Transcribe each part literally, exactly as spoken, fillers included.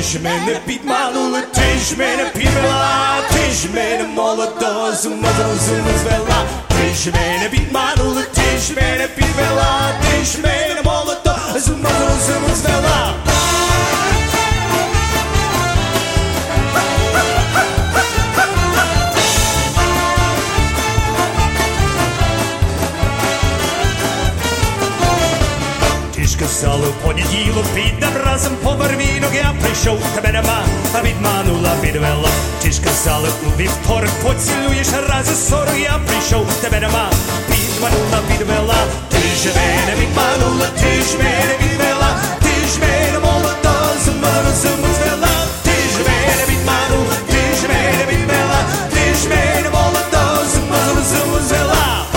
Ти ж мене підманула, ти ж мене підвела, ти ж мене молодого з ума з розуму звела. Ти ж мене підманула, ти ж мене підвела, ти ж мене молодого з ума з розуму звела. Сказали в понеділок, підем разом по барвінок. Я прийшов, тебе нема, а відманула, підвела. Ти ж казали у вівторок, поцілуєш раз і сорок. Я прийшов, тебе нема, підманула, підвела. Ти ж мене відманула, ти ж мене відвела. Ти ж мене молода, з ума розуму звела. Ти ж мене відманула, ти ж мене відвела. Ти ж мене молода, з ума розуму звела.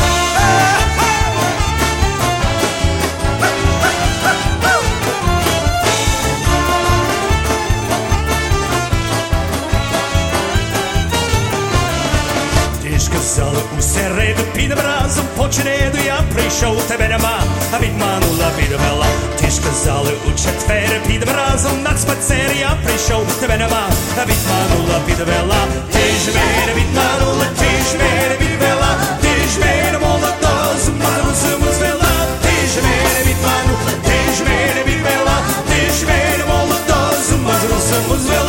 Сказали у середу, підем разом по череду. Я прийшов, тебе нема, а відманула, підвела. Ти ж казали у четвер, підем разом на спацер. Я прийшов, тебе нема, а відманула, підвела. Ти ж мене відманула, ти ж мене відвела. Ти ж мене молода, з ума розуму звела. Ти ж мене відманула, ти ж мене відвела. Ти ж мене молода, з ума розуму звела.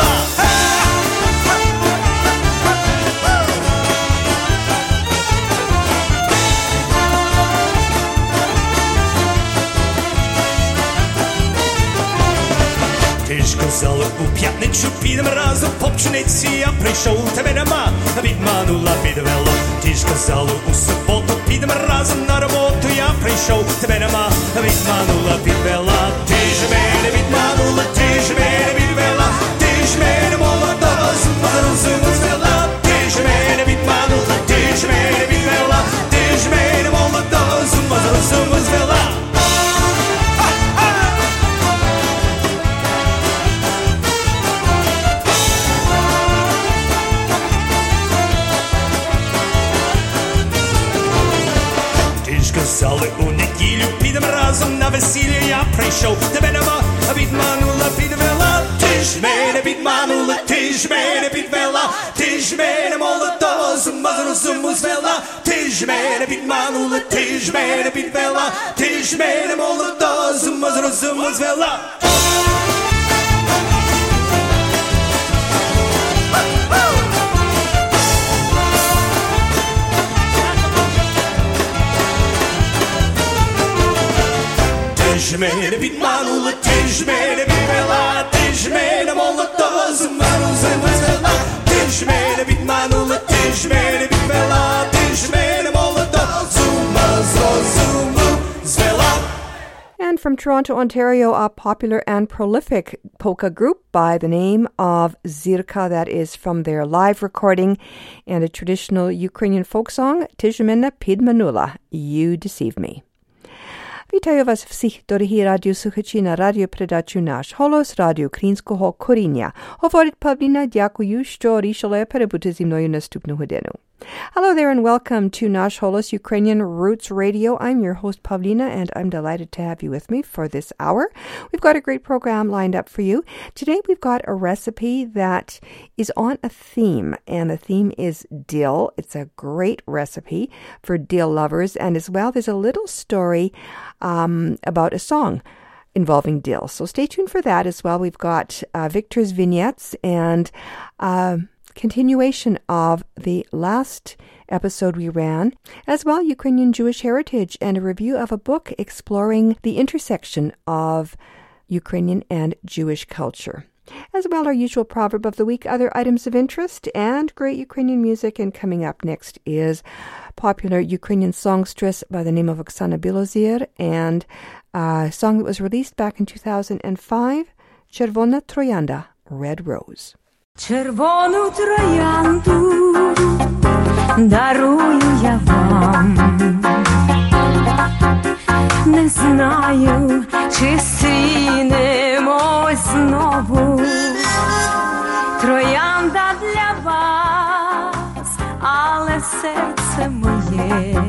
Сказали у п'ятницю, підем разом по пшениці. Я прийшов, тебе нема, а відманула, підвела. Ти ж казали у суботу, підем разом на роботу. Я прийшов, тебе нема, а відманула, підвела. Ти ж мене відманула, ти ж мене відвела. Ти ж мене молода, з ума розуму звела. Ти ж мене відманула, ти ж мене відвела. Ти ж мене молода, з ума розуму звела. Сказали у неділю, підем разом на весілля. Я прийшов, тебе нема, а відманула, підвела. Ти ж мене підманула, ти ж мене підвела. Ти ж мене молодого з ума розуму звела. Ти ж мене підманула, ти ж мене підвела. Ти ж мене молодого з ума розуму звела. Ти ж мене підманула, ти ж мене підвела. Ти ж мене молода, з ума розуму звела. Ти ж мене підманула, ти ж мене підвела. Ти ж мене молода, з ума розуму звела. And from Toronto, Ontario, a popular and prolific polka group by the name of Zirka, that is from their live recording, and a traditional Ukrainian folk song, Ty ж мене підманула, You Deceive Me. Вітаю вас всіх, дорогі радіослухачі, на радіопередачу «Наш голос» радіо українського коріння. Говорить Павліна, дякую, що рішили перебути зі мною наступну годину. Hello there and welcome to Nash Holos Ukrainian Roots Radio. I'm your host, Pavlina, and I'm delighted to have you with me for this hour. We've got a great program lined up for you. Today we've got a recipe that is on a theme, and the theme is dill. It's a great recipe for dill lovers, and as well there's a little story um, about a song involving dill. So stay tuned for that as well. We've got uh, Victor's vignettes and Uh, continuation of the last episode we ran, as well Ukrainian Jewish heritage and a review of a book exploring the intersection of Ukrainian and Jewish culture. As well, our usual proverb of the week, other items of interest, and great Ukrainian music. And coming up next is popular Ukrainian songstress by the name of Oksana Bilozir and a song that was released back in two thousand five, Червона троянда, Red Rose. Червону троянду дарую я вам, не знаю, чи зустрінемось знову. Троянда для вас, але серце моє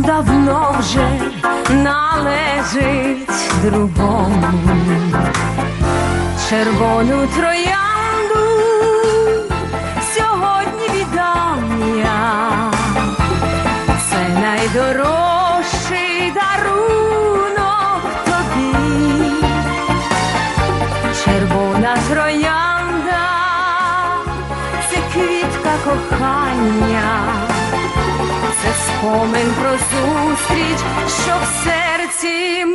давно вже належить другому. червону троянду сьогодні віддам я. Це найдорожчий дарунок тобі. Червона троянда – це квітка кохання, це спомин про зустріч, що в серці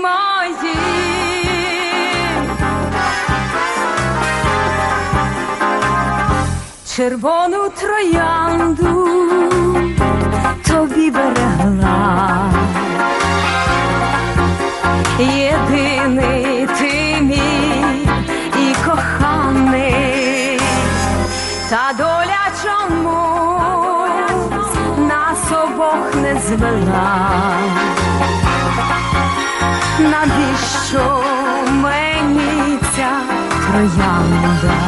моїм. Червону троянду тобі берегла, єдиний ти мій і коханий, та доля чомусь нас обох не звела. Навіщо мені ця троянда?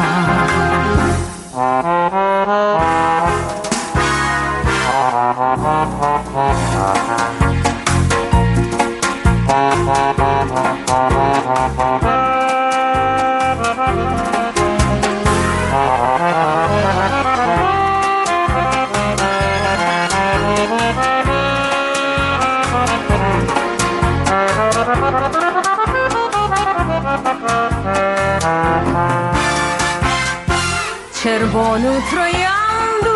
Червону троянду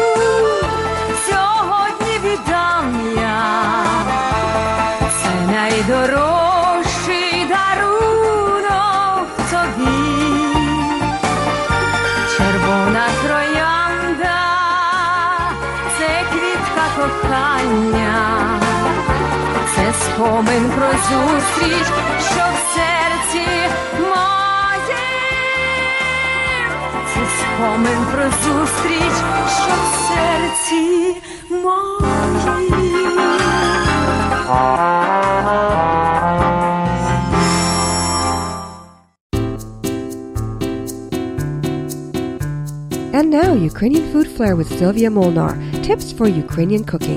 сьогодні віддам я. Це найдорожчий дарунок тобі. Червона троянда – це квітка кохання, це спомин про зустріч, що в серці моїм. Це спомин про зустріч, що в серці моїм. And now, Ukrainian Food Flair with Sylvia Molnar. Tips for Ukrainian cooking.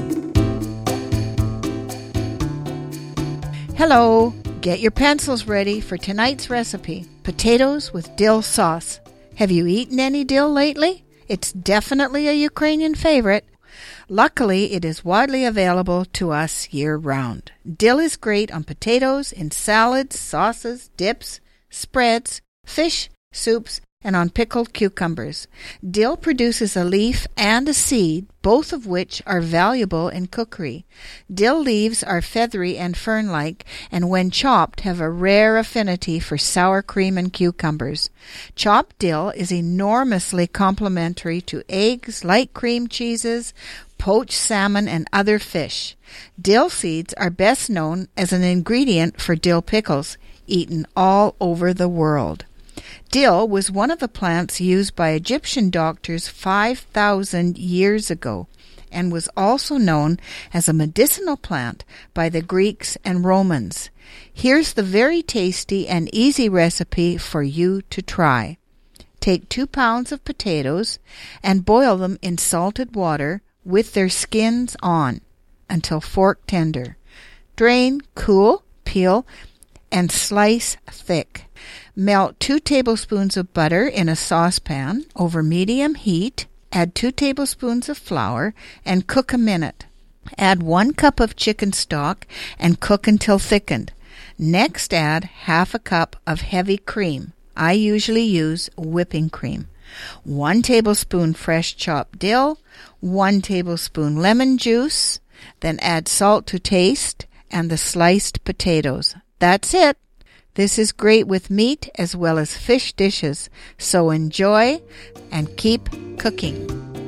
Hello! Get your pencils ready for tonight's recipe, potatoes with dill sauce. Have you eaten any dill lately? It's definitely a Ukrainian favorite. Luckily, it is widely available to us year-round. Dill is great on potatoes, in salads, sauces, dips, spreads, fish, soups, and on pickled cucumbers. Dill produces a leaf and a seed, both of which are valuable in cookery. Dill leaves are feathery and fern-like, and when chopped have a rare affinity for sour cream and cucumbers. Chopped dill is enormously complementary to eggs, light cream cheeses, poached salmon, and other fish. Dill seeds are best known as an ingredient for dill pickles, eaten all over the world. Dill was one of the plants used by Egyptian doctors five thousand years ago and was also known as a medicinal plant by the Greeks and Romans. Here's the very tasty and easy recipe for you to try. Take two pounds of potatoes and boil them in salted water with their skins on until fork tender. Drain, cool, peel, and slice thick. Melt two tablespoons of butter in a saucepan over medium heat. Add two tablespoons of flour and cook a minute. Add one cup of chicken stock and cook until thickened. Next, add half a cup of heavy cream. I usually use whipping cream. One tablespoon fresh chopped dill, one tablespoon lemon juice, then add salt to taste and the sliced potatoes. That's it. This is great with meat as well as fish dishes, so enjoy and keep cooking.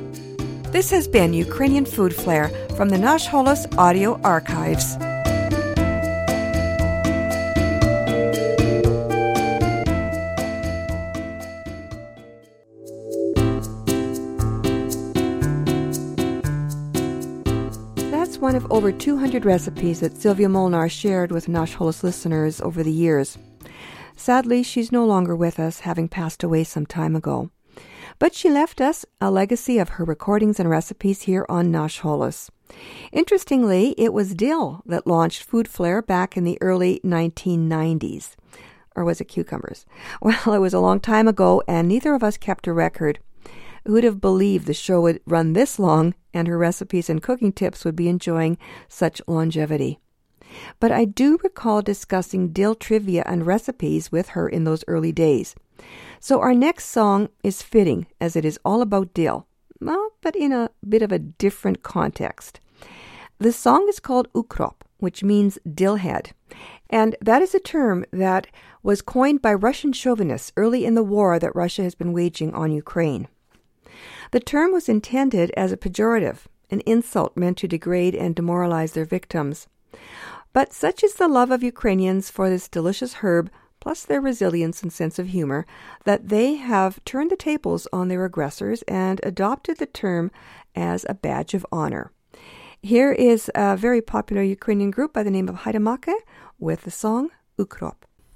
This has been Ukrainian Food Flair from the Nash Holos Audio Archives. That's one of over two hundred recipes that Sylvia Molnar shared with Nash Holos listeners over the years. Sadly, she's no longer with us, having passed away some time ago. But she left us a legacy of her recordings and recipes here on Nash Holos. Interestingly, it was dill that launched Food Flair back in the early nineteen nineties. Or was it cucumbers? Well, it was a long time ago, and neither of us kept a record. Who'd have believed the show would run this long and her recipes and cooking tips would be enjoying such longevity? But I do recall discussing dill trivia and recipes with her in those early days. So our next song is fitting, as it is all about dill, well, but in a bit of a different context. The song is called Ukrop, which means dill head, and that is a term that was coined by Russian chauvinists early in the war that Russia has been waging on Ukraine. The term was intended as a pejorative, an insult meant to degrade and demoralize their victims. But such is the love of Ukrainians for this delicious herb, plus their resilience and sense of humor, that they have turned the tables on their aggressors and adopted the term as a badge of honor. Here is a very popular Ukrainian group by the name of Haidamake with the song Ukrop.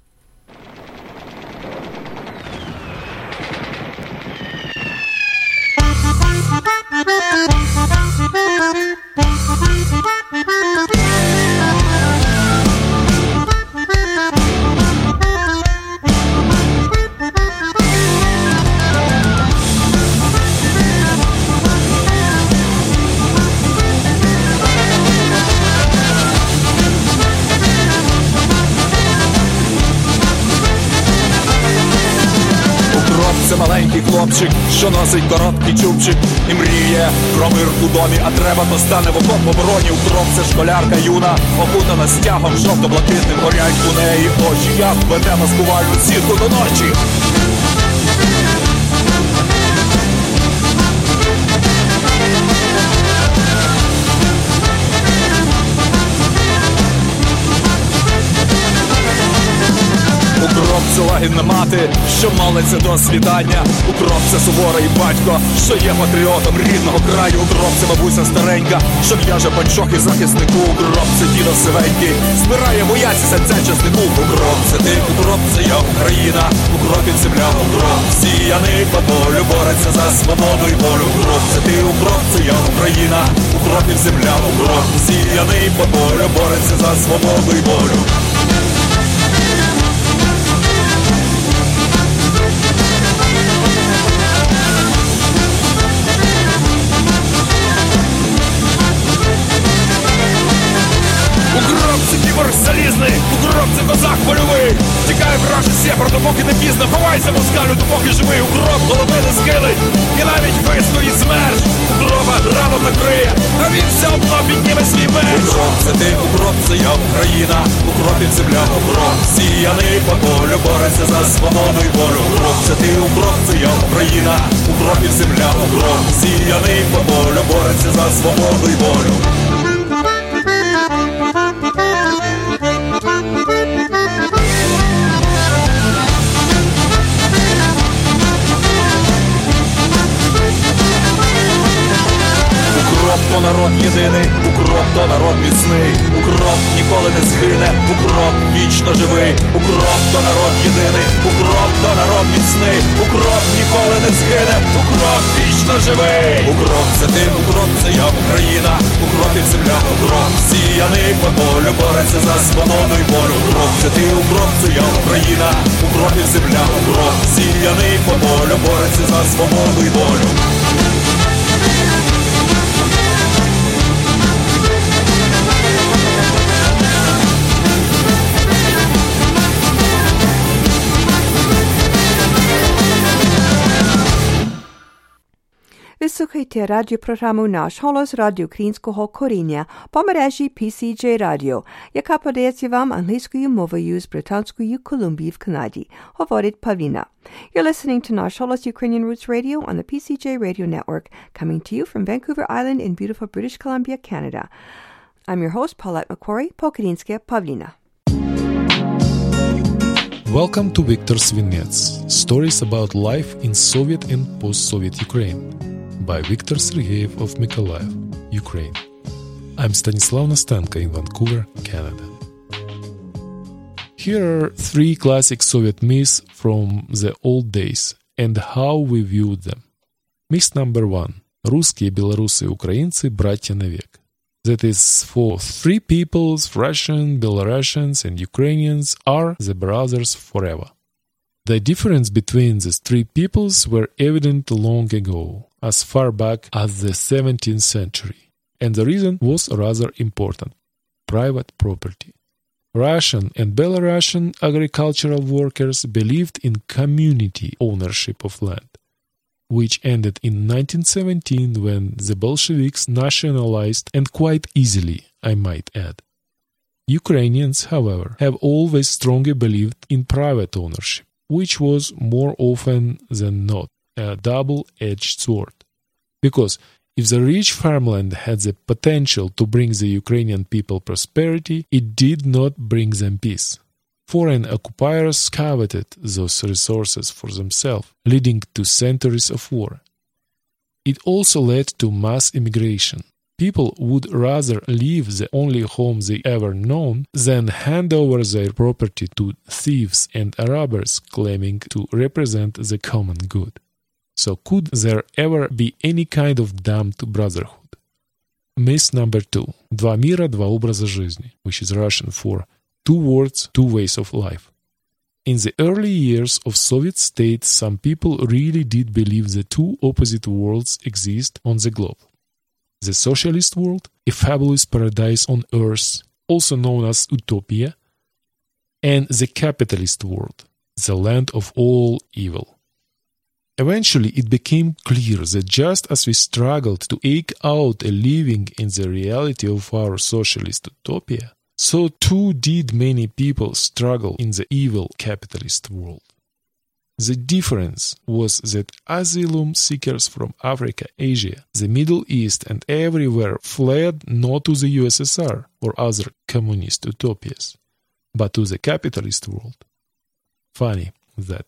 Це маленький хлопчик, що носить короткий чубчик і мріє про мир у домі, а треба, то стане в окоп обороні. Укроп – це школярка юна, окутана стягом жовто-блакитним, горять у неї очі, як веде маскувальну сітку до ночі. Укроп – це лагідна мати, що молиться до світання. Укроп – це суворий батько, що є патріотом рідного краю. Укроп – це бабуся старенька, що в'яже панчох і захиснику. Укроп – це дідо сивенький, збирає вояці серця чеснику. Укроп – це ти, укроп – це я, Україна. Укропів земля, укроп – сіяний по полю, бореться за свободу й волю. Укроп – це ти, укроп – це я, Україна. Укропів земля, укроп – сіяний по полю, бореться за свободу й волю. Укроп – це кіборг залізний, укроп – це козак польовий. Тікає вражий сєпар, допоки не пізно, ховайся москалю, допоки живий. Укроп голови не скилить, і навіть вистоїть смерть. Укропа раном накриє, а він все одно підніме свій меч. Укроп – це ти, укроп – це я, Україна. Укропів земля, укроп – сіяний по полю, бореться за свободу й волю. Укроп – це ти, укроп – це я, Україна. Укропів земля, укроп – сіяний по полю, бореться за свободу й волю. Укроп – то народ єдиний, укроп – то народ міцний. Укроп ніколи не згине, укроп вічно живий. Укроп – то народ єдиний, укроп – то народ міцний. Укроп ніколи не згине, укроп вічно живий. Укроп – це ти, укроп – це я, Україна. Укропів земля, укроп – сіяний по полю, бореться за свободу й волю. Укроп – це ти, укроп – це я, Україна. Укропів земля, укроп – сіяний по полю, бореться за свободу й волю. Ви слухаєте радіопрограму «Наш голос» радіо українського коріння по мережі пі сі джей Radio, яка подається вам англійською мовою з Британської Колумбії в Канаді, говорить Павліна. You're listening to Наш голос Ukrainian Roots Radio on the пі сі джей Radio Network, coming to you from Vancouver Island in beautiful British Columbia, Canada. I'm your host, Paulette McQuarrie, по-українськи Павліна. Welcome to Victor's Vignettes, stories about life in Soviet and post-Soviet Ukraine, by Viktor Sergeyev of Mykolaiv, Ukraine. I'm Stanislav Nastenko in Vancouver, Canada. Here are three classic Soviet myths from the old days and how we viewed them. Myth number one. Русские, белорусы и украинцы – братья навек. That is, for three peoples, Russian, Belarusians, and Ukrainians are the brothers forever. The difference between these three peoples were evident long ago, as far back as the seventeenth century, and the reason was rather important: private property. Russian and Belarusian agricultural workers believed in community ownership of land, which ended in nineteen seventeen when the Bolsheviks nationalized, and quite easily, I might add. Ukrainians, however, have always strongly believed in private ownership, which was more often than not a double-edged sword. Because if the rich farmland had the potential to bring the Ukrainian people prosperity, it did not bring them peace. Foreign occupiers coveted those resources for themselves, leading to centuries of war. It also led to mass immigration. People would rather leave the only home they ever known than hand over their property to thieves and robbers claiming to represent the common good. So could there ever be any kind of damned brotherhood? Myth number two. Два мира, два образа жизни, which is Russian for two worlds, two ways of life. In the early years of Soviet state, some people really did believe that two opposite worlds exist on the globe. The socialist world, a fabulous paradise on earth, also known as utopia, and the capitalist world, the land of all evil. Eventually, it became clear that just as we struggled to eke out a living in the reality of our socialist utopia, so too did many people struggle in the evil capitalist world. The difference was that asylum seekers from Africa, Asia, the Middle East and everywhere fled not to the U S S R or other communist utopias, but to the capitalist world. Funny that.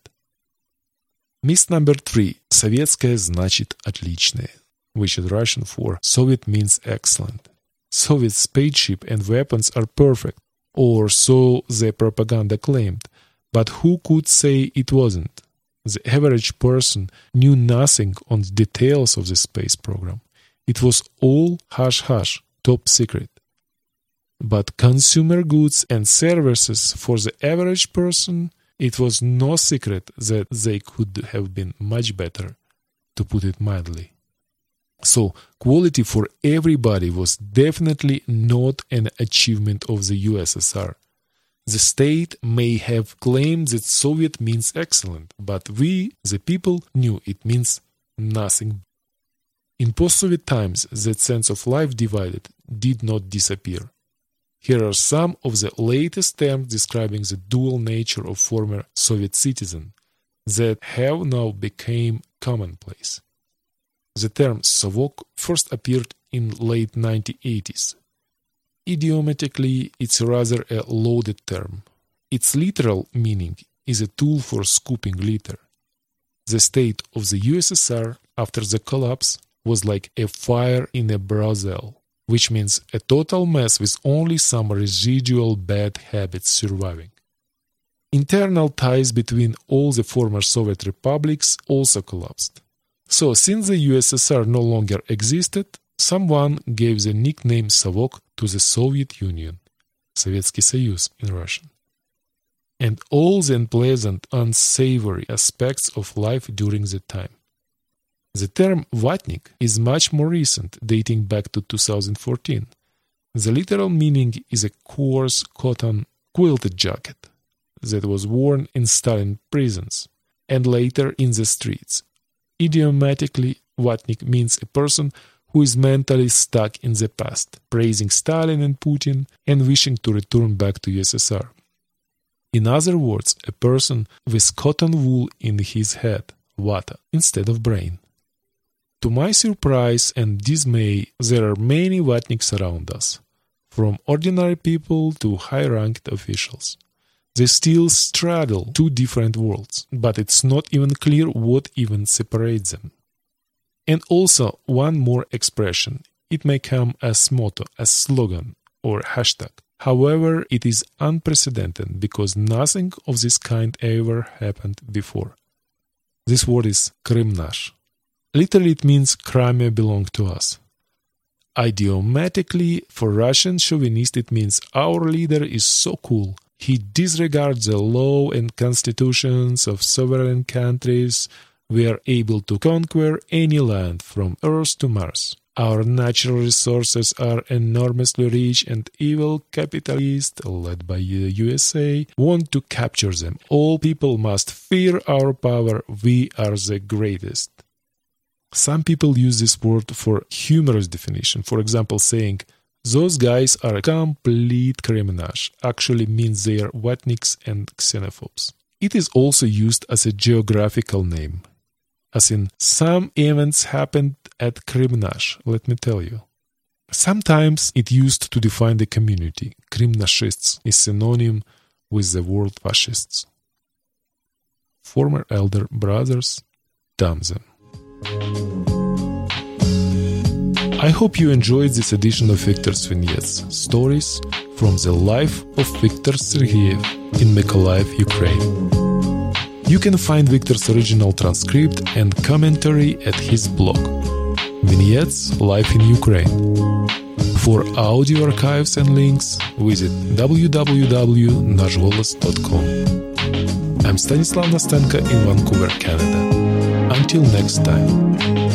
Myth number three. Советское значит отличное, which is Russian for Soviet means excellent. Soviet spaceship and weapons are perfect, or so the propaganda claimed, but who could say it wasn't? The average person knew nothing on the details of the space program. It was all hush-hush, top secret. But consumer goods and services for the average person, it was no secret that they could have been much better, to put it mildly. So, quality for everybody was definitely not an achievement of the U S S R. The state may have claimed that Soviet means excellent, but we, the people, knew it means nothing. In post-Soviet times, that sense of life divided did not disappear. Here are some of the latest terms describing the dual nature of former Soviet citizens that have now become commonplace. The term "совок" first appeared in late nineteen eighties. Idiomatically, it's rather a loaded term. Its literal meaning is a tool for scooping litter. The state of the U S S R after the collapse was like a fire in a brothel, which means a total mess with only some residual bad habits surviving. Internal ties between all the former Soviet republics also collapsed. So, since the U S S R no longer existed, someone gave the nickname Совок to the Soviet Union, Советский Союз in Russian, and all the unpleasant, unsavory aspects of life during that time. The term vatnik is much more recent, dating back to two thousand fourteen. The literal meaning is a coarse cotton quilted jacket that was worn in Stalin prisons and later in the streets. Idiomatically, vatnik means a person who is mentally stuck in the past, praising Stalin and Putin and wishing to return back to U S S R. In other words, a person with cotton wool in his head, vata, instead of brain. To my surprise and dismay, there are many vatniks around us, from ordinary people to high-ranked officials. They still straddle two different worlds, but it's not even clear what even separates them. And also, one more expression. It may come as motto, as slogan, or hashtag. However, it is unprecedented because nothing of this kind ever happened before. This word is Krym nash. Literally, it means Crimea belonged to us. Idiomatically, for Russian chauvinist, it means our leader is so cool. He disregards the law and constitutions of sovereign countries. We are able to conquer any land from Earth to Mars. Our natural resources are enormously rich, and evil capitalists, led by the U S A, want to capture them. All people must fear our power. We are the greatest. Some people use this word for humorous definition. For example, saying, those guys are a complete criminage, actually means they are vatniks and xenophobes. It is also used as a geographical name, as in, some events happened at Krimnash, let me tell you. Sometimes it used to define the community. Krimnashists is synonym with the word fascists. Former elder brothers, Tamzen. I hope you enjoyed this edition of Viktor Svinyets, stories from the life of Viktor Sergeyev in Mykolaiv, Ukraine. You can find Viktor's original transcript and commentary at his blog, Vignettes Life in Ukraine. For audio archives and links, visit w w w dot nash golos dot com. I'm Stanislav Nastenka in Vancouver, Canada. Until next time.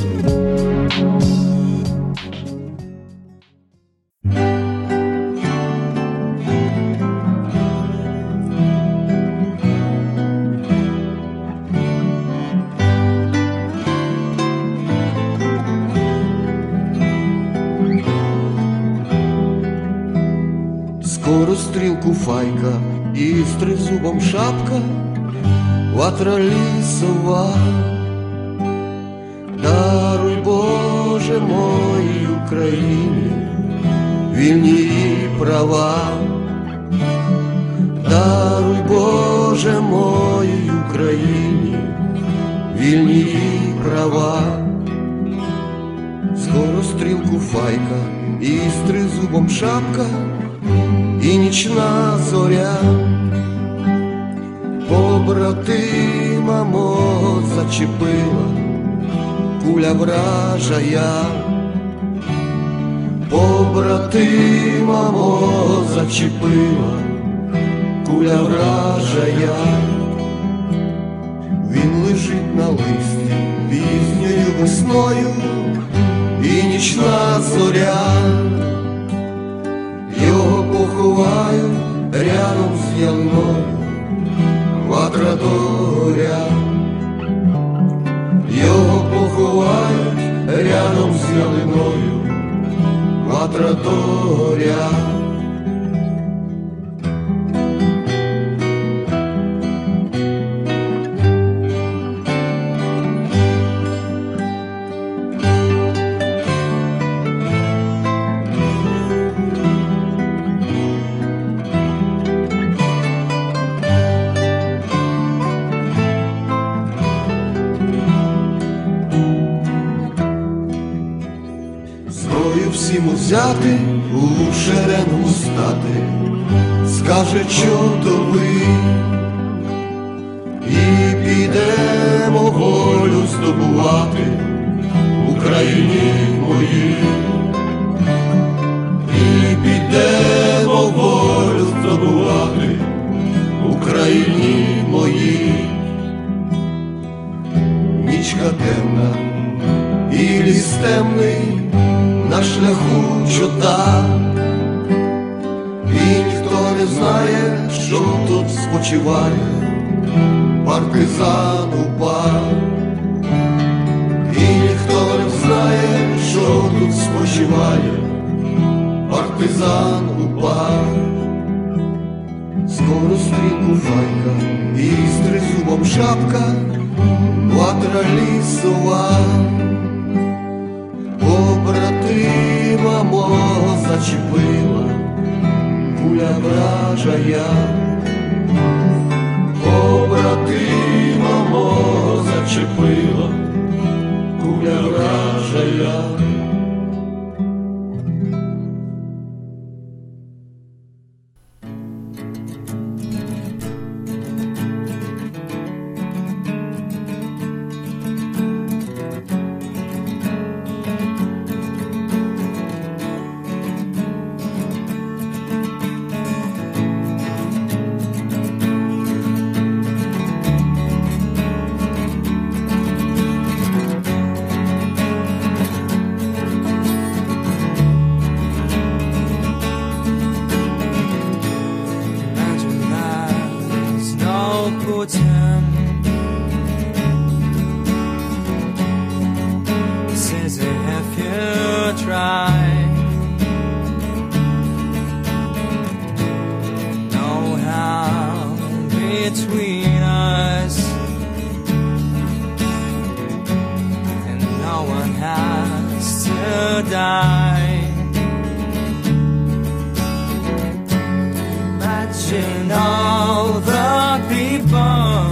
Стрілку файка і з тризубом шапка, ватра лісова. Даруй, Боже, моїй Україні вільні її права. Даруй, Боже, моїй Україні вільні її права. Скоро стрілку файка і з тризубом шапка, і нічна зоря побратима мого зачепила куля вражая. Побратима мого зачепила куля вражая. Він лежить на листі пізньою весною, і нічна зоря його поховають рядом з ялиною, ватра до горя. Його поховають рядом з ялиною, ватра до горя. Всім узяти, у шеренгу стати, скаже чотовий, і підемо волю здобувати в Україні моїй. І підемо волю здобувати в Україні моїй. Нічка темна і ліс темний на шляху чота, і ніхто не знає, що тут спочиває партизан УПА. І ніхто не знає, що тут спочиває партизан УПА. Скоро стрілку файка і з тризубом шапка, ватра лісова. Побратима мого зачепила куля вражая. Побратима мого зачепила куля вражая. easy if you try. No harm between us, and no one has to die. Imagine all the people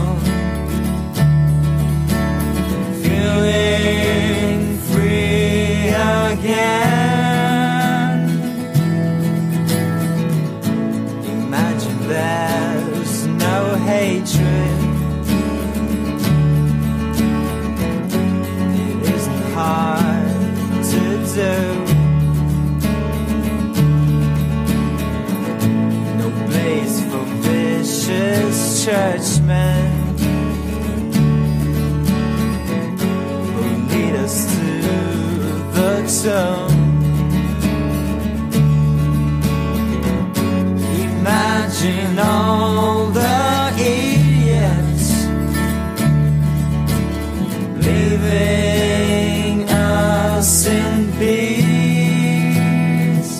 feeling free again. Imagine there's no hatred. It isn't hard to do. No place for vicious churchmen to the tomb. Imagine all the idiots leaving us in peace.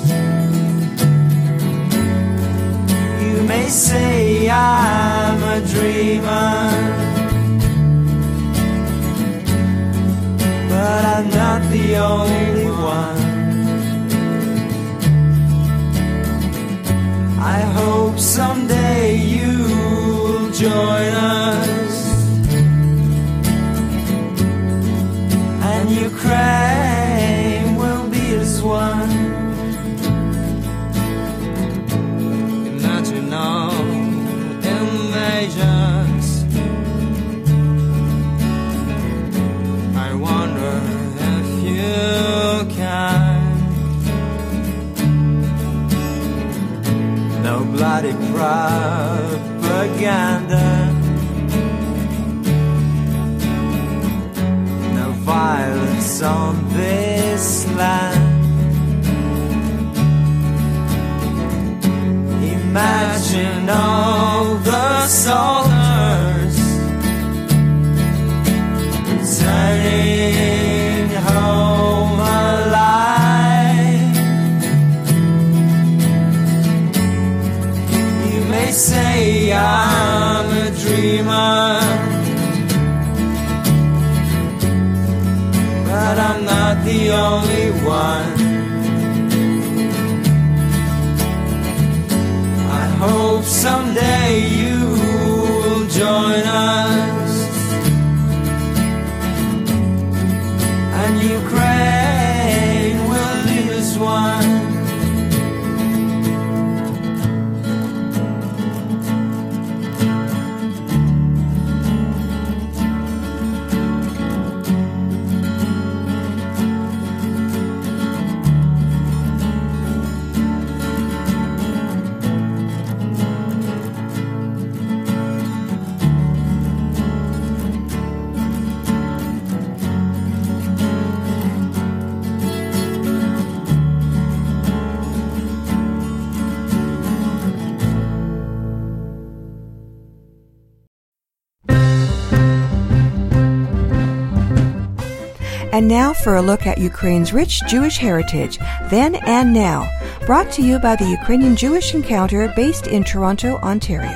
You may say I'm a dreamer, but I'm not the only one. I hope someday you'll join us, and Ukraine will be as one. Imagine all invasions. I wonder if you can. No bloody propaganda, no violence on this land. Imagine all the soldiers returning home alive. You may say I'm a dreamer, but I'm not the only one. I hope someday you'll join us, and Ukraine will live as one. And now for a look at Ukraine's rich Jewish heritage, then and now, brought to you by the Ukrainian Jewish Encounter based in Toronto, Ontario.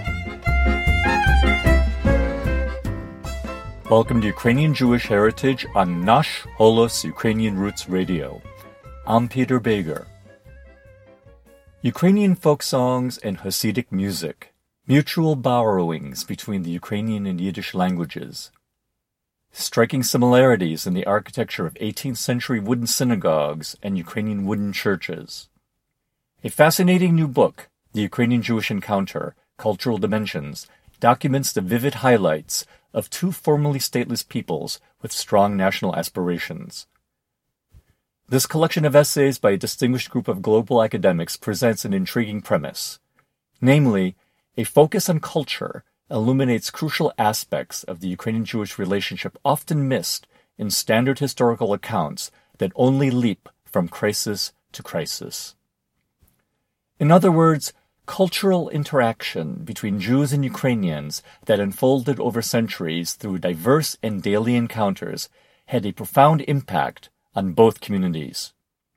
Welcome to Ukrainian Jewish Heritage on Nash Holos Ukrainian Roots Radio. I'm Peter Bager. Ukrainian folk songs and Hasidic music, mutual borrowings between the Ukrainian and Yiddish languages. Striking similarities in the architecture of eighteenth century wooden synagogues and Ukrainian wooden churches. A fascinating new book, The Ukrainian Jewish Encounter, Cultural Dimensions, documents the vivid highlights of two formerly stateless peoples with strong national aspirations. This collection of essays by a distinguished group of global academics presents an intriguing premise. Namely, a focus on culture illuminates crucial aspects of the Ukrainian-Jewish relationship often missed in standard historical accounts that only leap from crisis to crisis. In other words, cultural interaction between Jews and Ukrainians that unfolded over centuries through diverse and daily encounters had a profound impact on both communities.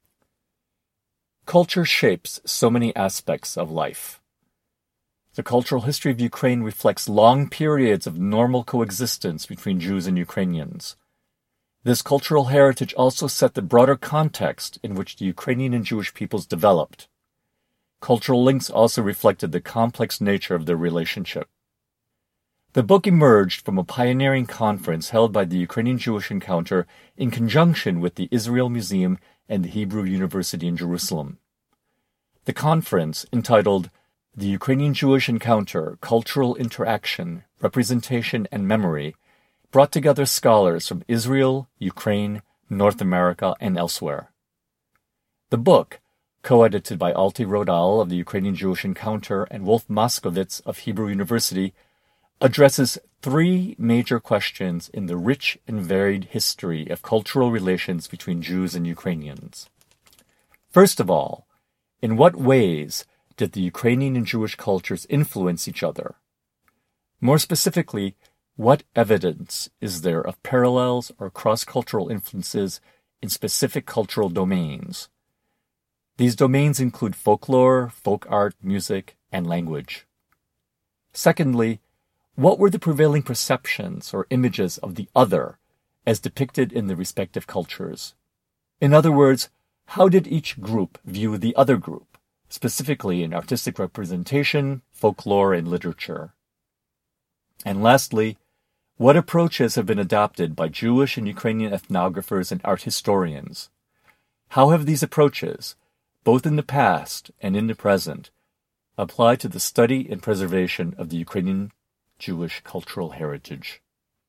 Culture shapes so many aspects of life. The cultural history of Ukraine reflects long periods of normal coexistence between Jews and Ukrainians. This cultural heritage also set the broader context in which the Ukrainian and Jewish peoples developed. Cultural links also reflected the complex nature of their relationship. The book emerged from a pioneering conference held by the Ukrainian Jewish Encounter in conjunction with the Israel Museum and the Hebrew University in Jerusalem. The conference, entitled The Ukrainian Jewish Encounter, Cultural Interaction, Representation and Memory, brought together scholars from Israel, Ukraine, North America, and elsewhere. The book, co-edited by Alti Rodal of the Ukrainian Jewish Encounter and Wolf Moskowitz of Hebrew University, addresses three major questions in the rich and varied history of cultural relations between Jews and Ukrainians. First of all, in what ways did the Ukrainian and Jewish cultures influence each other? More specifically, what evidence is there of parallels or cross-cultural influences in specific cultural domains? These domains include folklore, folk art, music, and language. Secondly, what were the prevailing perceptions or images of the other as depicted in the respective cultures? In other words, how did each group view the other group, specifically in artistic representation, folklore, and literature? And lastly, what approaches have been adopted by Jewish and Ukrainian ethnographers and art historians? How have these approaches, both in the past and in the present, applied to the study and preservation of the Ukrainian Jewish cultural heritage?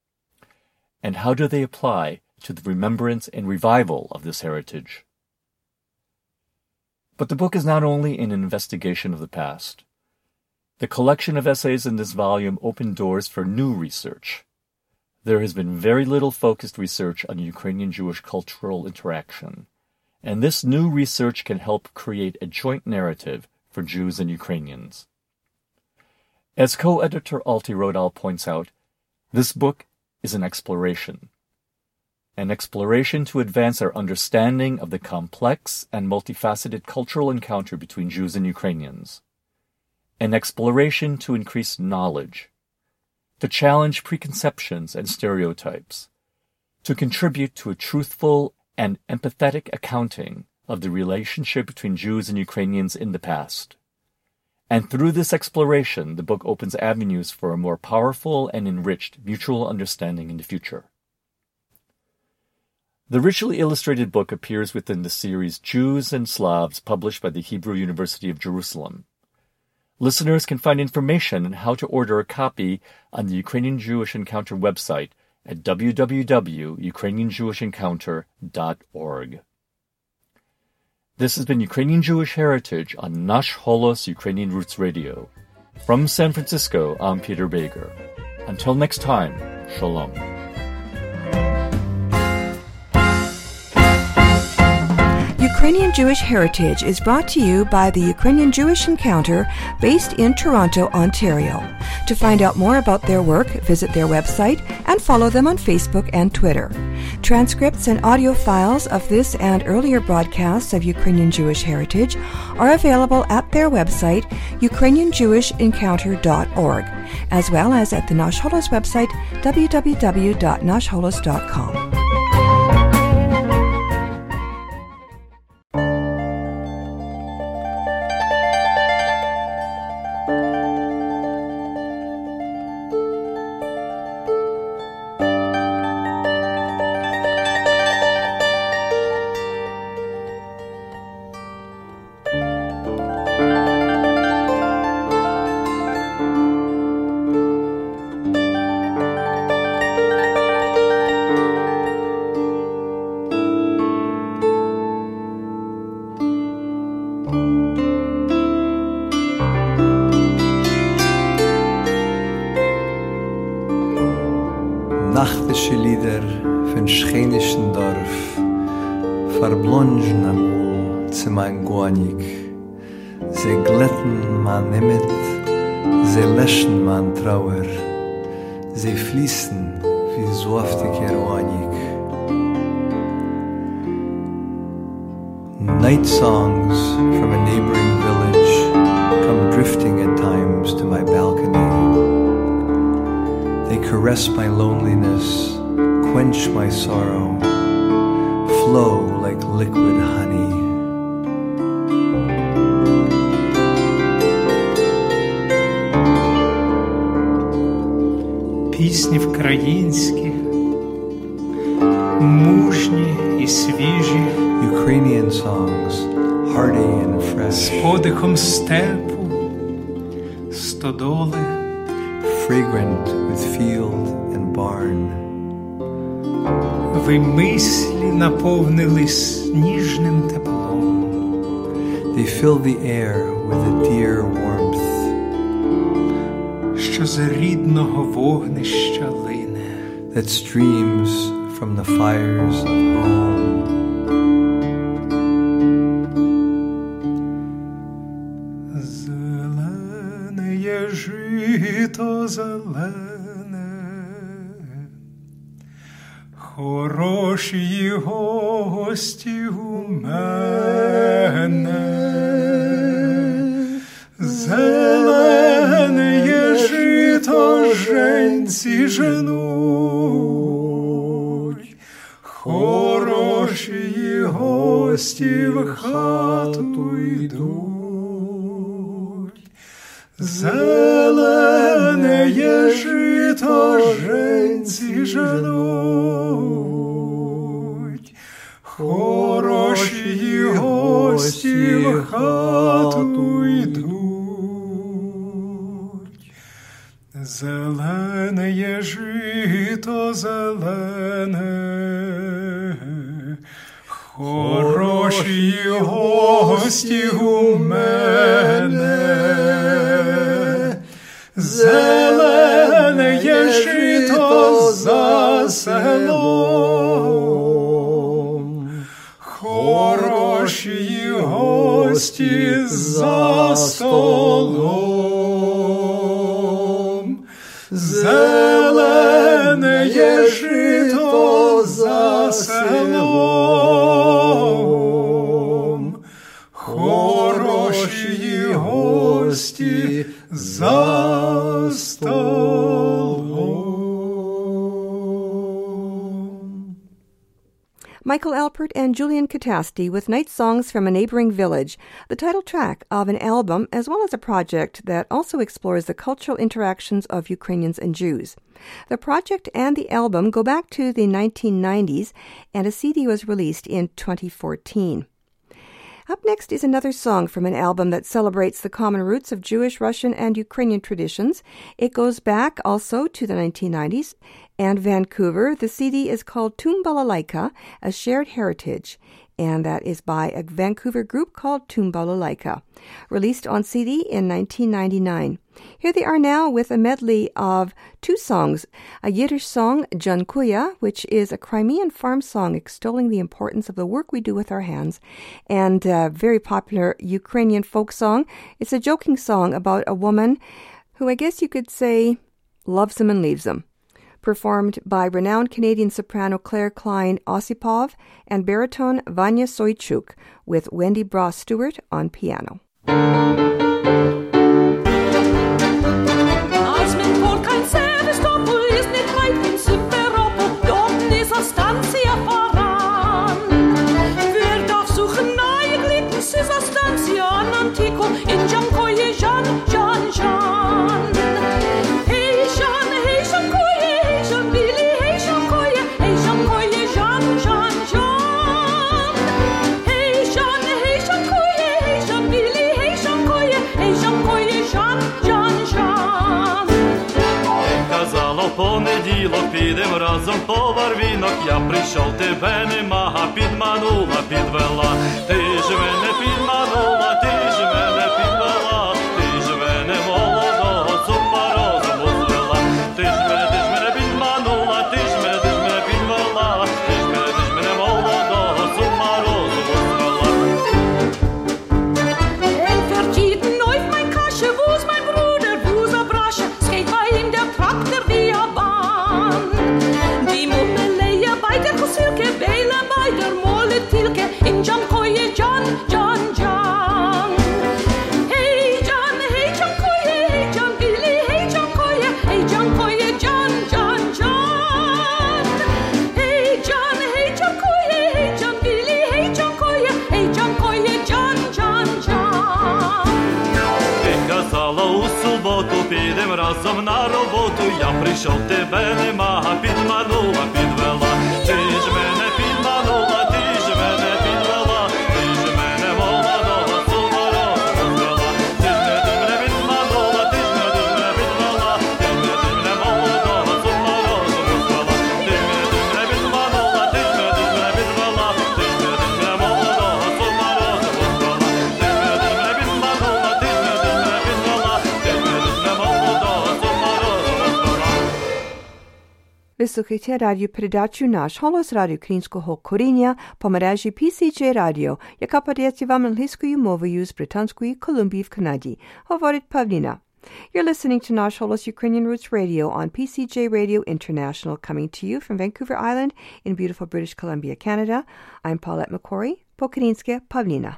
And how do they apply to the remembrance and revival of this heritage? But the book is not only an investigation of the past. The collection of essays in this volume opened doors for new research. There has been very little focused research on Ukrainian Jewish cultural interaction, and this new research can help create a joint narrative for Jews and Ukrainians. As co-editor Alti Rodal points out, this book is an exploration. An exploration to advance our understanding of the complex and multifaceted cultural encounter between Jews and Ukrainians. An exploration to increase knowledge, to challenge preconceptions and stereotypes, to contribute to a truthful and empathetic accounting of the relationship between Jews and Ukrainians in the past. And through this exploration, the book opens avenues for a more powerful and enriched mutual understanding in the future. The richly illustrated book appears within the series Jews and Slavs, published by the Hebrew University of Jerusalem. Listeners can find information on how to order a copy on the Ukrainian Jewish Encounter website at w w w dot ukrainian jewish encounter dot org. This has been Ukrainian Jewish Heritage on Nash Holos Ukrainian Roots Radio. From San Francisco, I'm Peter Bager. Until next time, Shalom. Ukrainian Jewish Heritage is brought to you by the Ukrainian Jewish Encounter, based in Toronto, Ontario. To find out more about their work, visit their website and follow them on Facebook and Twitter. Transcripts and audio files of this and earlier broadcasts of Ukrainian Jewish Heritage are available at their website, ukrainian jewish encounter dot org, as well as at the Nash Holos website, w w w dot nash holos dot com. Nachtische Lieder von schönischen Dorf verblongen amul zu mein Guanik. Sie glätten man Nimmet, sie löschen man Trauer, sie fließen wie so oft ich Oanik. Night songs from a neighboring village come drifting at times to my balcony. They caress my loneliness, quench my sorrow, flow like liquid honey. Пісні вкраїнські, мужні і свіжі, Ukrainian songs, hearty and fresh, з подихом степу, стодоли, fragrant with field and barn. Ви мислі наповнились ніжним теплом. They fill the air with a dear warmth, що з рідного вогнища лине, that streams from the fires of home. Зелене є жито зелене, хороші гості у мене. Зелене є жито женці женуть, хороші гості в хату йдуть. Зелене є жито женці женуть, хороші гості в хату йдуть. Зелене є жито зелене, хороші гості у мене. Зелене є жито за селом, хороші гості за столом. Зелене є жито за селом, хороші гості за столом. Michael Alpert and Julian Catasti with Night Songs from a Neighboring Village, the title track of an album as well as a project that also explores the cultural interactions of Ukrainians and Jews. The project and the album go back to the nineteen nineties, and a C D was released in twenty fourteen. Up next is another song from an album that celebrates the common roots of Jewish, Russian, and Ukrainian traditions. It goes back also to the nineteen nineties and Vancouver. The C D is called Tum Balalaika, A Shared Heritage, and that is by a Vancouver group called Tum Balalaika, released on C D in nineteen ninety-nine. Here they are now with a medley of two songs, a Yiddish song, Jankuya, which is a Crimean farm song extolling the importance of the work we do with our hands, and a very popular Ukrainian folk song. It's a joking song about a woman who I guess you could say loves him and leaves him, performed by renowned Canadian soprano Claire Klein Osipov and baritone Vanya Soychuk with Wendy Bra Stewart on piano. In Jankoye, Jan, Jan, Jan. Hey, Jan, hey, Jankoye, hey, Jan, Billy, hey, Jankoye, hey, Jankoye, Jan, Jan, Jan. Hey, Jan, hey, Jankoye, hey, Jan, Billy, hey, Jankoye, hey, Jankoye, Jan, Jan, Jan. Казала в понеділок, підем разом по барвінок. Я прийшов, тебе нема, підманула, підвела. Ти ж мене підманула, ти ж мене підвела. Ти ж мене молодого цупа розуму звела. Ти ж мене, ти ж мене підманула, ти ж мене, ти ж мене підвела. Ти ж мене, ти ж мене молодого цупа розуму звела. En vertieten auf mein Kasche, wo's mein Bruder, wo's a Brasche, skate bei ihm der Traktor wie a Bahn. Die Mumme leie bei der Kusilke, Wähle bei der Mole Tilke, in Jankoye, Jan. підем разом на роботу. Я прийшов, тебе нема, підманула, підвела. Ти ж мене підманула, ти ж мене підвела. Ти ж мене молодого суворого розвела. Ти ж мене, ти мене підманула, ти ж мене, ти ж мене підвела. Ти ж мене, ти мене молодого суворого розвела. Ти ж мене, ти мене підманула, ти ж мене, ти ж мене підвела. Ти ж мене, ти мене молодого суворого розвела. Ти ж мене, ти мене підманула, ти ж мене, ти ж мене підвела. Ти ж мене, ти мене молодого суворого розвела. Ви слухаєте радіопередачу «Наш голос» радіо українського коріння по мережі пі сі джей Radio, яка подається вам англійською мовою з Британської Колумбії в Канаді. Говорить Павліна. You're listening to Nash Holos Ukrainian Roots Radio on P C J Radio International, coming to you from Vancouver Island in beautiful British Columbia, Canada. I'm Paulette McCory, по-українськи Павліна.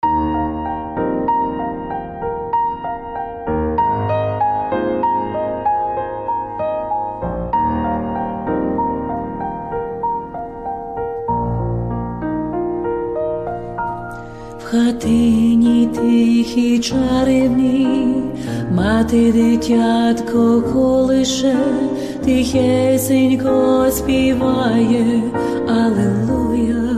В хатині тихій чарівній мати дитятко колише, тихесенько співає Алілуя.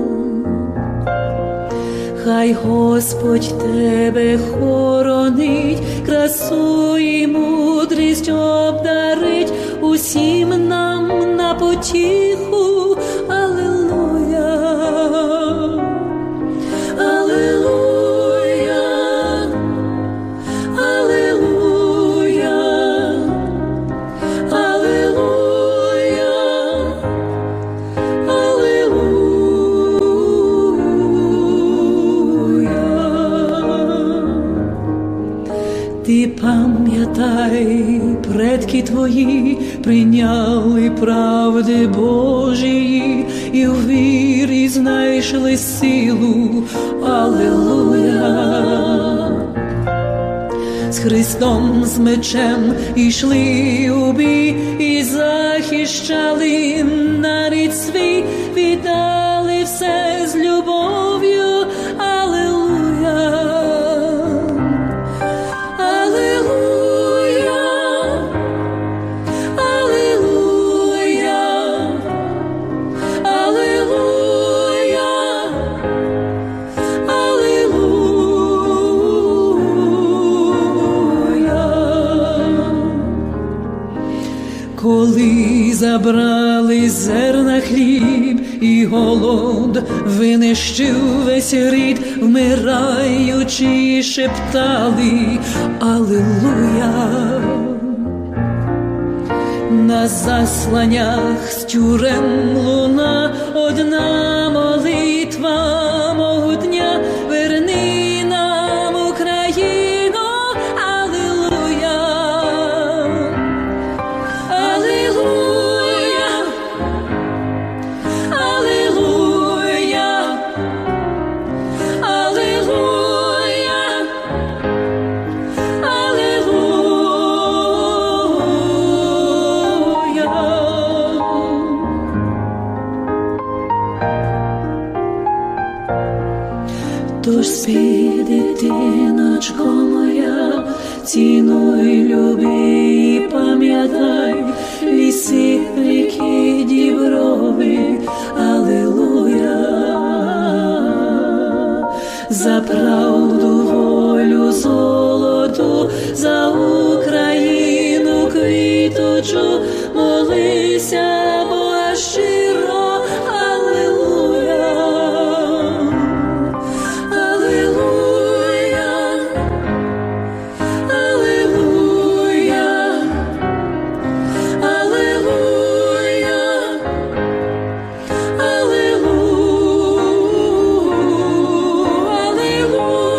Хай Господь тебе хоронить, красу і мудрість обдарить, усім нам на потіху Алілуя. Алілуя, алілуя, алілуя, алілуя. Ти пам'ятай, предки твої прийняли правди Божії і в вірі знайшли силу. Алілуя. З Христом, з мечем ішли у бій і захищали нарід свій, віддали все з любов'ю. Алілуя. Алілуя. Алілуя. Алілуя. Коли забрали зерна хліб і голод винищив весь рід, вмираючи шептали Алілуя. На засланнях з тюрем луна одна молитва могутня, верни нам Україну. Алілуя. Алілуя. Алілуя. Алілуя. Тож спи, дитиночко моя, цінуй, люби і пам'ятай ліси, ріки, діброви. Алілуя. За правду, волю, золоту, за Україну квіточу, молися Бога щиро. Алілуя. Алілуя. Алілуя. Алілуя. Алілуя. Алілуя.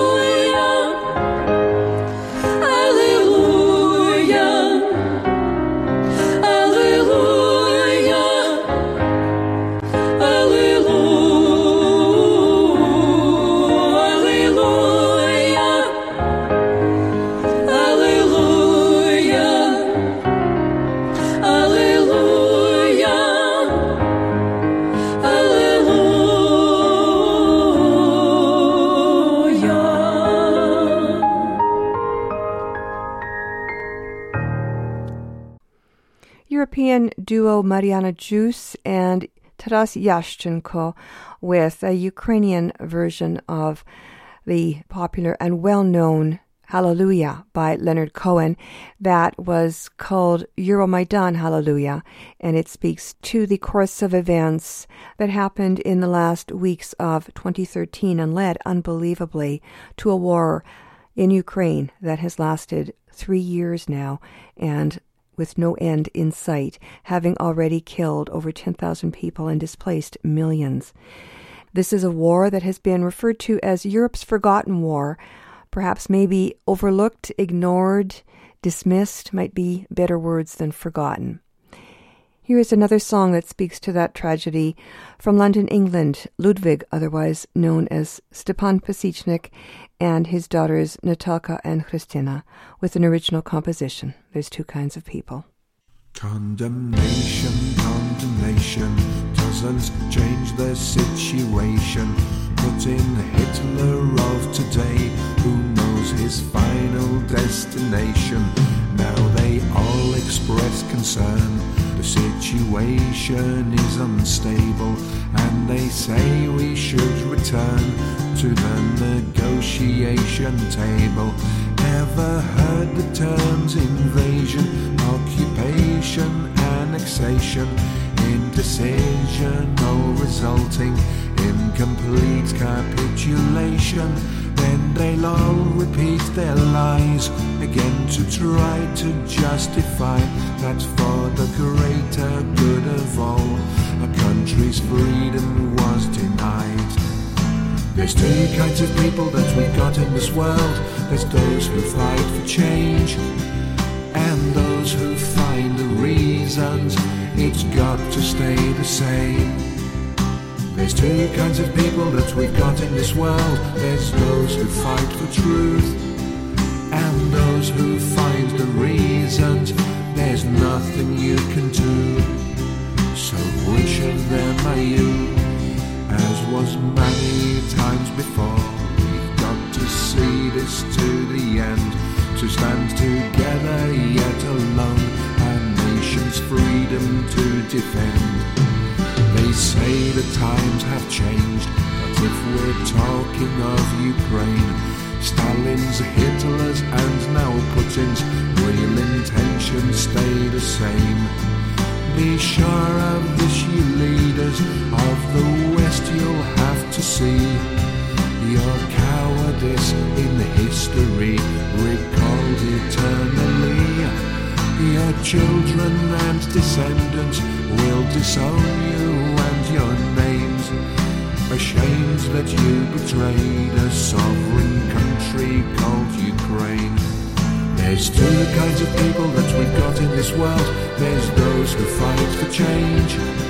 duo Mariana Juice and Taras Yashchenko with a Ukrainian version of the popular and well-known Hallelujah by Leonard Cohen that was called Euromaidan Hallelujah, and it speaks to the course of events that happened in the last weeks of twenty thirteen and led, unbelievably, to a war in Ukraine that has lasted three years now and with no end in sight, having already killed over ten thousand people and displaced millions. This is a war that has been referred to as Europe's forgotten war. Perhaps maybe overlooked, ignored, dismissed might be better words than forgotten. Here is another song that speaks to that tragedy from London, England. Ludwig, otherwise known as Stepan Pasichnik, and his daughters Natalka and Christina, with an original composition. There's two kinds of people. Condemnation, condemnation doesn't change the situation. Put in Hitler of today, who knows his final destination. Now they all express concern. The situation is unstable, and they say we should return to the negotiation table. Never heard the terms invasion, occupation, annexation, indecision, all resulting in complete capitulation. Then they'll all repeat their lies again to try to justify that for the greater good of all, a country's freedom was denied. There's two kinds of people that we've got in this world. There's those who fight for change and those who find the reasons it's got to stay the same. There's two kinds of people that we've got in this world. There's those who fight for truth and those who find the reasons there's nothing you can do. So which of them are you? As was many times before, we've got to see this to the end, to stand together yet alone, our nation's freedom to defend. They say the times have changed, but if we're talking of Ukraine, Stalin's, Hitler's and now Putin's real intentions stay the same. Be sure of this, you leaders of the West, you'll have to see your cowardice in history recalled eternally. Your children and descendants will disown you and your names, ashamed that you betrayed a sovereign country called Ukraine. There's two kinds of people that we've got in this world. There's those who fight for change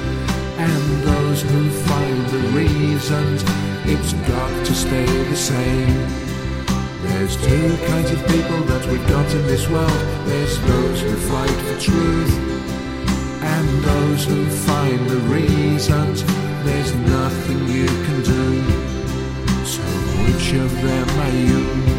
and those who find the reasons it's got to stay the same. There's two kinds of people that we've got in this world. There's those who fight for truth and those who find the reasons there's nothing you can do. So which of them are you?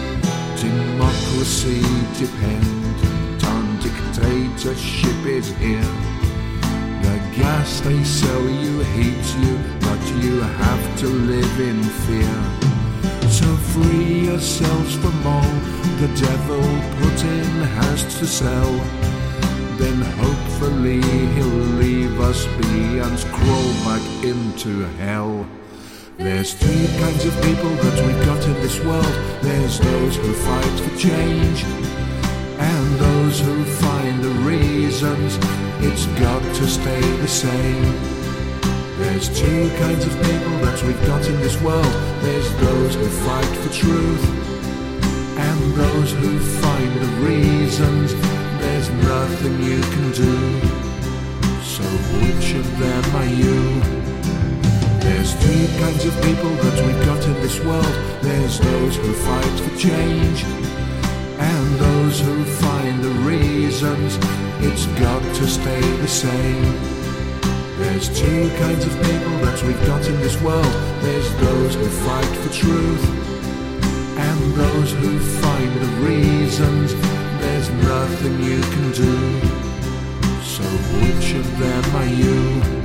Democracy dependent on dictatorship is here. The gas they sell you heats you, but you have to live in fear. So free yourselves from all the devil Putin has to sell. Then hopefully he'll leave us be and crawl back into hell. There's two kinds of people that we've got in this world. There's those who fight for change and those who find the reasons it's got to stay the same. There's two kinds of people that we've got in this world. There's those who fight for truth and those who find the reasons there's nothing you can do. So which of them are you? There's two kinds of people that we've got in this world. There's those who fight for change and those who find the reasons it's got to stay the same. There's two kinds of people that we've got in this world. There's those who fight for truth and those who find the reasons there's nothing you can do. So So which of them are you?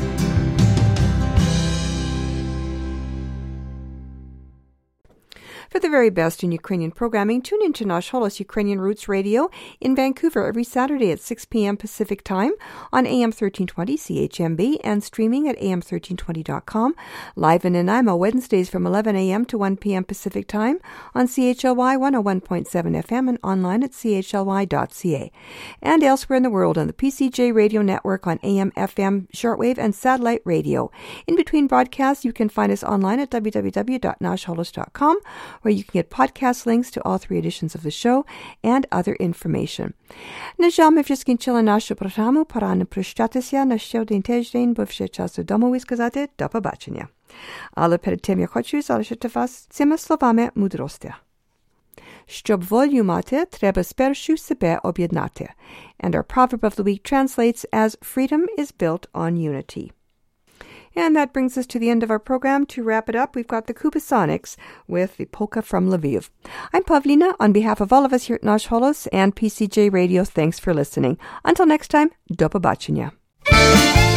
For the very best in Ukrainian programming, tune in to Nash Holos Ukrainian Roots Radio in Vancouver every Saturday at six p.m. Pacific Time on A M thirteen twenty C H M B and streaming at A M thirteen twenty dot com. Live in Nanaimo Wednesdays from eleven a.m. to one p.m. Pacific Time on C H L Y one oh one point seven F M and online at C H L Y dot C A. And elsewhere in the world on the P C J Radio Network on A M, F M, shortwave, and satellite radio. In between broadcasts, you can find us online at w w w dot nash holos dot com, where you can get podcast links to all three editions of the show and other information. На жаль, ми вже скінчили нашу програму, пора не прощатися на ще один тиждень, бо вже час додому і сказати до побачення. Але перед тим я хочу залишити вас цими словами мудрості. Щоб волю мати, треба спершу себе об'єднати. And our proverb of the week translates as freedom is built on unity. And that brings us to the end of our program. To wrap it up, we've got the Kubasonics with the polka from Lviv. I'm Pavlina. On behalf of all of us here at Nash Holos and P C J Radio, thanks for listening. Until next time, do pobачення.